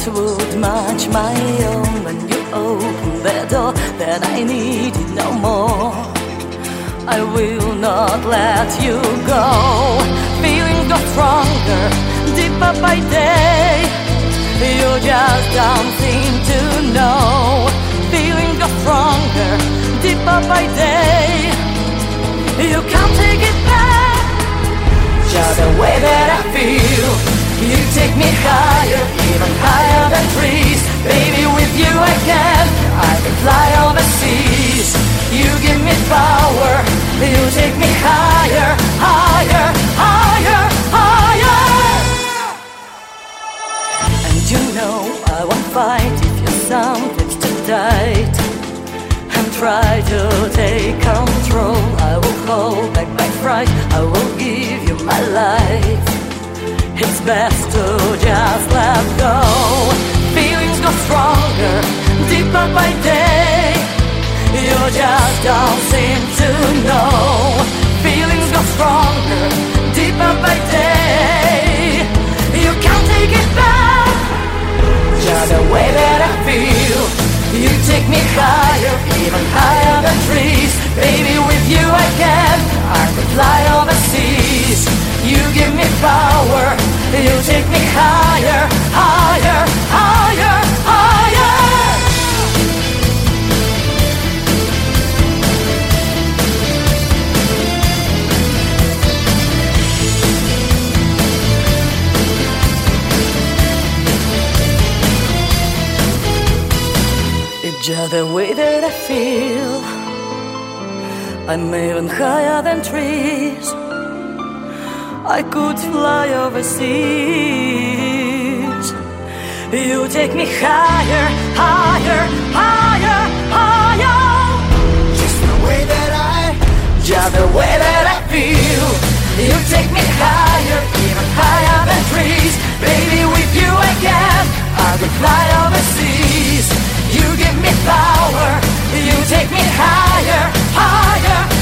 would match my own when you opened the door that I needed no more. I will not let you go. Feelings got stronger, deeper by day. You just don't seem to know. Feelings got stronger, deeper by day. You can't take it back. Just the way that I feel. You take me higher, even higher than trees. Baby, with you I can fly over seas. You give me power, you take me higher, higher, higher, higher. And you know I won't fight if your sound gets too tight and try to take control. I will hold back my fright, I will give you my life. It's best to just let go. Feelings go stronger, deeper by day. You just don't seem to know. Feelings go stronger, deeper by day. You can't take it back. Just the way that I feel. You take me higher, even higher than trees. Baby, with you I can fly over seas. You give me power, you take me higher, higher, higher, higher. It's just the way that I feel. I'm even higher than trees. I could fly over seas. You take me higher, higher, higher, higher. Just the way that I feel. You take me higher, even higher than trees. Baby, with you I could fly over seas. You give me power, you take me higher, higher.